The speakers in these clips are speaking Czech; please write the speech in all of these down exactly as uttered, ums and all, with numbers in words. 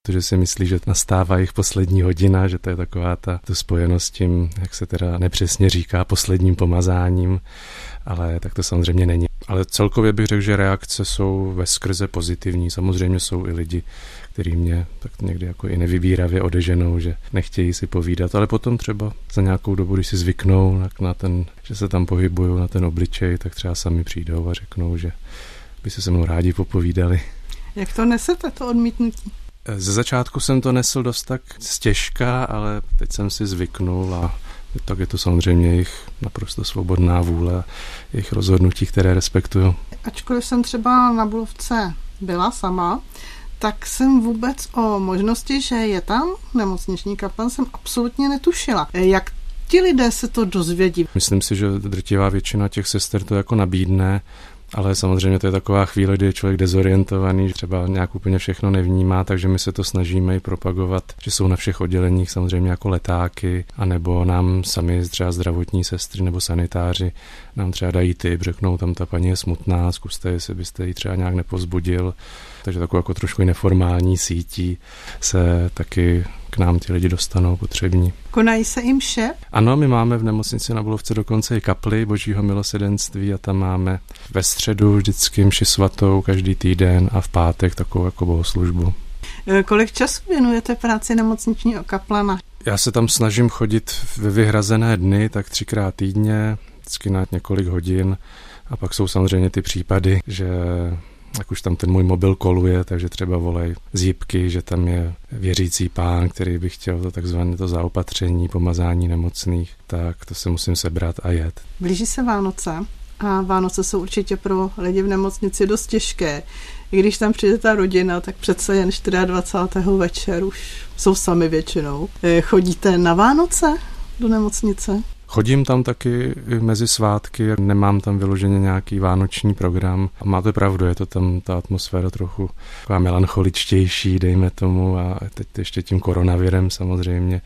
protože si myslí, že nastává jejich poslední hodina, že to je taková ta tu spojenost s tím, jak se teda nepřesně říká, posledním pomazáním, ale tak to samozřejmě není. Ale celkově bych řekl, že reakce jsou veskrze pozitivní. Samozřejmě jsou i lidi, kteří mě tak někdy jako i nevybíravě odeženou, že nechtějí si povídat, ale potom třeba za nějakou dobu, když si zvyknou na ten, že se tam pohybují na ten obličej, tak třeba sami přijdou a řeknou, že by se se mnou rádi popovídali. Jak to nesete, to odmítnutí? Ze začátku jsem to nesl dost tak stěžka, ale teď jsem si zvyknul a tak je to samozřejmě jejich naprosto svobodná vůle, jejich rozhodnutí, které respektuju. Ačkoliv jsem třeba na Bulovce byla sama, tak jsem vůbec o možnosti, že je tam nemocniční kaplan, jsem absolutně netušila. Jak ti lidé se to dozvědí? Myslím si, že drtivá většina těch sester to jako nabídne, ale samozřejmě to je taková chvíle, kdy je člověk dezorientovaný, třeba nějak úplně všechno nevnímá, takže my se to snažíme i propagovat, že jsou na všech odděleních samozřejmě jako letáky, anebo nám sami třeba zdravotní sestry nebo sanitáři nám třeba dají tip, řeknou, tam ta paní je smutná, zkuste, jestli byste ji třeba nějak nepozbudil. Takže takovou jako trošku neformální sítí se taky k nám ti lidi dostanou potřební. Konají se jim mše? Ano, my máme v nemocnici na Bulovce dokonce i kapli Božího milosedenství a tam máme ve středu vždycky mši svatou každý týden a v pátek takovou jako bohoslužbu. Kolik času věnujete práci nemocničního kaplana? Já se tam snažím chodit ve vyhrazené dny, tak třikrát týdně, vždycky na několik hodin a pak jsou samozřejmě ty případy, že jak už tam ten můj mobil koluje, takže třeba volej z jipky, že tam je věřící pán, který by chtěl to takzvané to zaopatření, pomazání nemocných, tak to se musím sebrat a jet. Blíží se Vánoce a Vánoce jsou určitě pro lidi v nemocnici dost těžké. I když tam přijde ta rodina, tak přece jen dvacátého čtvrtého večer už jsou sami většinou. Chodíte na Vánoce do nemocnice? Chodím tam taky mezi svátky, nemám tam vyloženě nějaký vánoční program. A máte pravdu, je to tam ta atmosféra trochu taková melancholičtější, dejme tomu, a teď ještě tím koronavirem samozřejmě.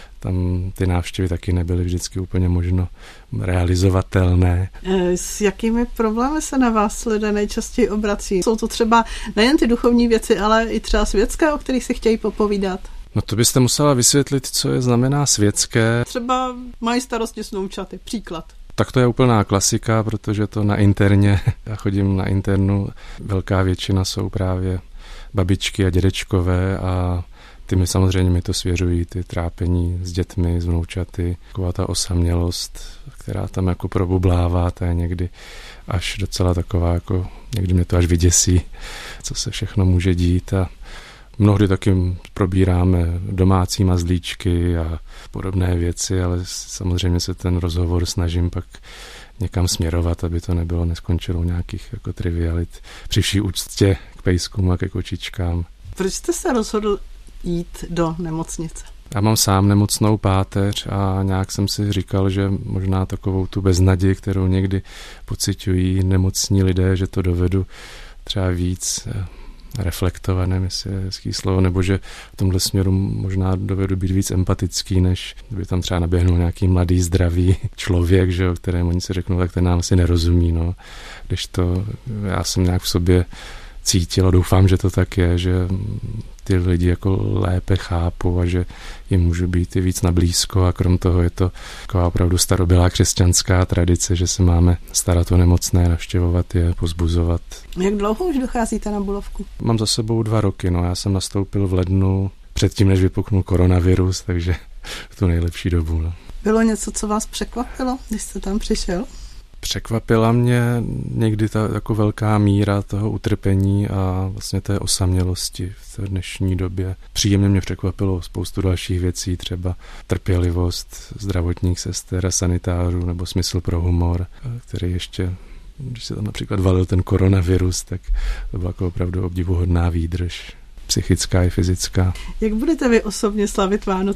Tam ty návštěvy taky nebyly vždycky úplně možno realizovatelné. S jakými problémy se na vás lidé nejčastěji obrací? Jsou to třeba nejen ty duchovní věci, ale i třeba světské, o kterých si chtějí popovídat? No to byste musela vysvětlit, co je znamená světské. Třeba mají starosti s vnoučaty, příklad. Tak to je úplná klasika, protože to na interně, já chodím na internu, velká většina jsou právě babičky a dědečkové a ty mi samozřejmě mi to svěřují, ty trápení s dětmi, s vnoučaty, taková ta osamělost, která tam jako probublává, to je někdy až docela taková, jako někdy mě to až vyděsí, co se všechno může dít a mnohdy taky probíráme domácí mazlíčky a podobné věci, ale samozřejmě se ten rozhovor snažím pak někam směrovat, aby to nebylo, neskončilo nějakých jako trivialit. Při vší úctě k pejskům a ke kočičkám. Proč jste se rozhodl jít do nemocnice? Já mám sám nemocnou páteř a nějak jsem si říkal, že možná takovou tu beznaději, kterou někdy pociťují nemocní lidé, že to dovedu třeba víc reflektovat, nevím, jestli je hezký slovo, nebo že v tomhle směru možná dovedu být víc empatický, než by tam třeba naběhnul nějaký mladý, zdravý člověk, že jo, kterému oni si řeknou, tak ten nám asi nerozumí, no. Když to já jsem nějak v sobě cítil a doufám, že to tak je, že ty lidi jako lépe chápu a že jim můžu být i víc nablízko a krom toho je to taková opravdu starobylá křesťanská tradice, že se máme starat o nemocné, navštěvovat je, pozbuzovat. Jak dlouho už docházíte na Bulovku? Mám za sebou dva roky, no já jsem nastoupil v lednu předtím, než vypuknul koronavirus, takže v tu nejlepší dobu. No. Bylo něco, co vás překvapilo, když jste tam přišel? Překvapila mě někdy ta jako velká míra toho utrpení a vlastně té osamělosti v té dnešní době. Příjemně mě překvapilo spoustu dalších věcí, třeba trpělivost zdravotních sester a sanitářů nebo smysl pro humor, který ještě, když se tam například valil ten koronavirus, tak to byla jako opravdu obdivuhodná výdrž, psychická i fyzická. Jak budete vy osobně slavit Vánoce?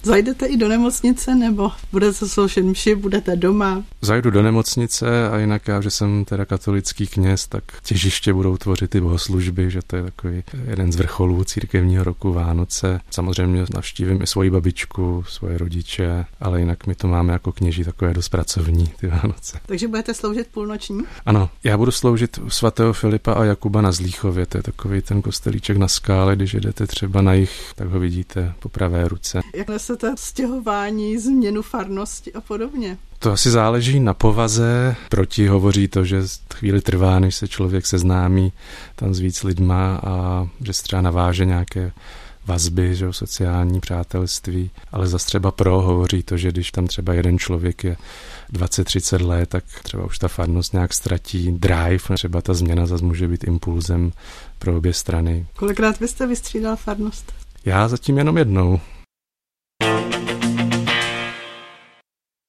Zajdete i do nemocnice, nebo budete sloužit mši, budete doma? Zajdu do nemocnice a jinak já, že jsem teda katolický kněz, tak těžiště budou tvořit i bohoslužby, že to je takový jeden z vrcholů církevního roku Vánoce. Samozřejmě navštívím i svoji babičku, svoje rodiče, ale jinak my to máme jako kněží takové dost pracovní ty Vánoce. Takže budete sloužit půlnoční? Ano, já budu sloužit u svatého Filipa a Jakuba na Zlíchově, to je takový ten kostelíček na skále, když jedete třeba na jih, tak ho vidíte po pravé ruce. Jak nesete stěhování, změnu farnosti a podobně? To asi záleží na povaze. Proti hovoří to, že chvíli trvá, než se člověk seznámí tam s víc lidma a že se třeba naváže nějaké vazby, že sociální přátelství, ale zase třeba pro hovoří to, že když tam třeba jeden člověk je dvacet třicet let, tak třeba už ta farnost nějak ztratí drive, třeba ta změna zase může být impulzem pro obě strany. Kolikrát byste vystřídal farnost? Já zatím jenom jednou.